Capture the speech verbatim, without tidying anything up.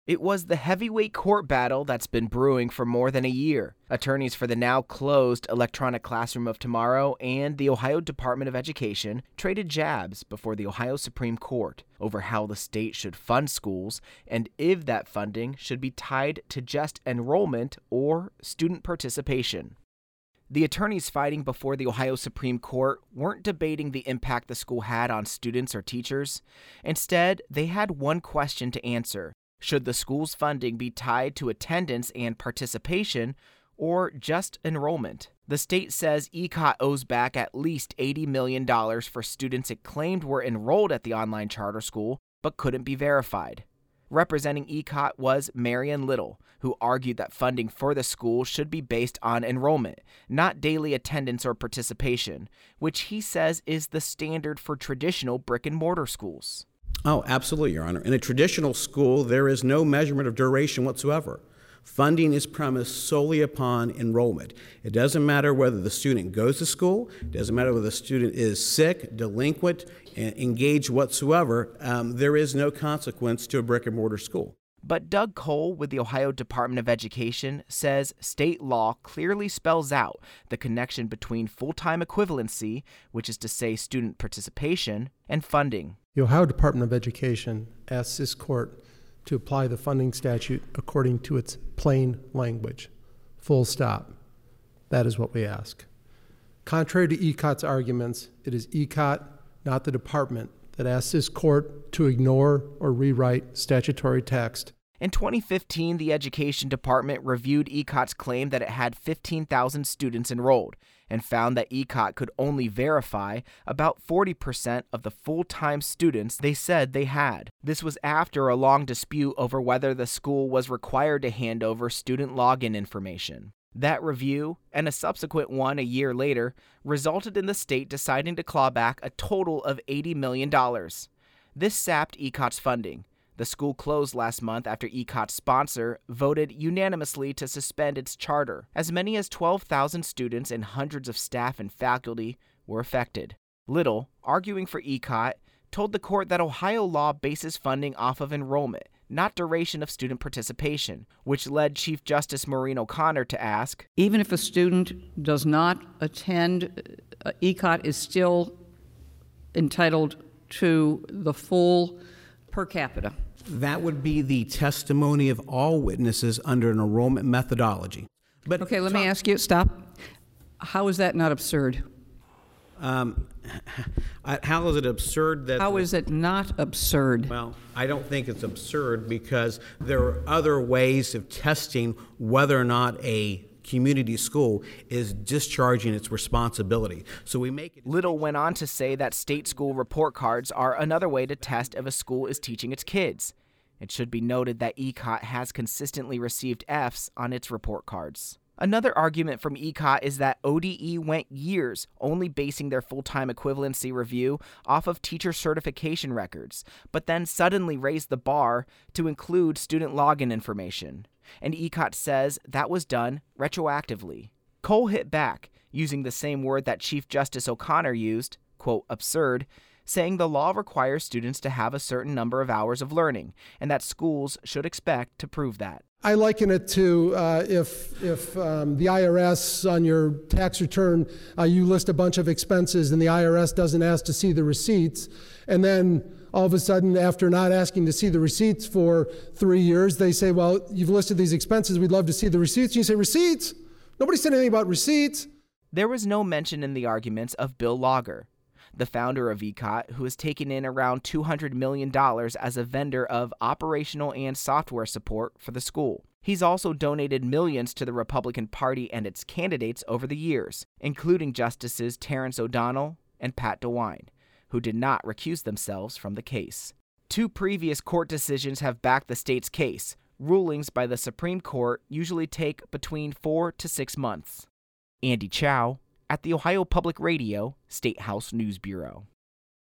It was the heavyweight court battle that's been brewing for more than a year. Attorneys for the now closed Electronic Classroom of Tomorrow and the Ohio Department of Education traded jabs before the Ohio Supreme Court over how the state should fund schools and if that funding should be tied to just enrollment or student participation. The attorneys fighting before the Ohio Supreme Court weren't debating the impact the school had on students or teachers. Instead, they had one question to answer. Should the school's funding be tied to attendance and participation, or just enrollment? The state says E C O T owes back at least eighty million dollars for students it claimed were enrolled at the online charter school but couldn't be verified. Representing E C O T was Marion Little, who argued that funding for the school should be based on enrollment, not daily attendance or participation, which he says is the standard for traditional brick-and-mortar schools. Oh, absolutely, Your Honor. In a traditional school, there is no measurement of duration whatsoever. Funding is premised solely upon enrollment. It doesn't matter whether the student goes to school, it doesn't matter whether the student is sick, delinquent, engaged whatsoever. Um, there is no consequence to a brick-and-mortar school. But Doug Cole with the Ohio Department of Education says state law clearly spells out the connection between full-time equivalency, which is to say student participation, and funding. The Ohio Department of Education asks this court to apply the funding statute according to its plain language. Full stop. That is what we ask. Contrary to E C O T's arguments, it is E C O T, not the department, that asks this court to ignore or rewrite statutory text. In twenty fifteen, the Education Department reviewed E C O T's claim that it had fifteen thousand students enrolled and found that E C O T could only verify about forty percent of the full-time students they said they had. This was after a long dispute over whether the school was required to hand over student login information. That review, and a subsequent one a year later, resulted in the state deciding to claw back a total of eighty million dollars. This sapped E C O T's funding. The school closed last month after E C O T's sponsor voted unanimously to suspend its charter. As many as twelve thousand students and hundreds of staff and faculty were affected. Little, arguing for E C O T, told the court that Ohio law bases funding off of enrollment, not duration of student participation, which led Chief Justice Maureen O'Connor to ask, even if a student does not attend, uh, E C O T is still entitled to the full per capita. That would be the testimony of all witnesses under an enrollment methodology. But okay, let me ask you, stop. How is that not absurd? Um, how is it absurd that... How is it not absurd? Well, I don't think it's absurd because there are other ways of testing whether or not a community school is discharging its responsibility. So we make it... Little went on to say that state school report cards are another way to test if a school is teaching its kids. It should be noted that E C O T has consistently received F's on its report cards. Another argument from E C O T is that O D E went years only basing their full-time equivalency review off of teacher certification records, but then suddenly raised the bar to include student login information. And E C O T says that was done retroactively. Cole hit back, using the same word that Chief Justice O'Connor used, quote, absurd, saying the law requires students to have a certain number of hours of learning, and that schools should expect to prove that. I liken it to uh, if, if um, the I R S on your tax return, uh, you list a bunch of expenses and the I R S doesn't ask to see the receipts, and then all of a sudden, after not asking to see the receipts for three years, they say, well, you've listed these expenses, we'd love to see the receipts. And you say, receipts? Nobody said anything about receipts. There was no mention in the arguments of Bill Lager, the founder of E C O T, who has taken in around two hundred million dollars as a vendor of operational and software support for the school. He's also donated millions to the Republican Party and its candidates over the years, including Justices Terrence O'Donnell and Pat DeWine, who did not recuse themselves from the case. Two previous court decisions have backed the state's case. Rulings by the Supreme Court usually take between four to six months. Andy Chow, at the Ohio Public Radio State House News Bureau.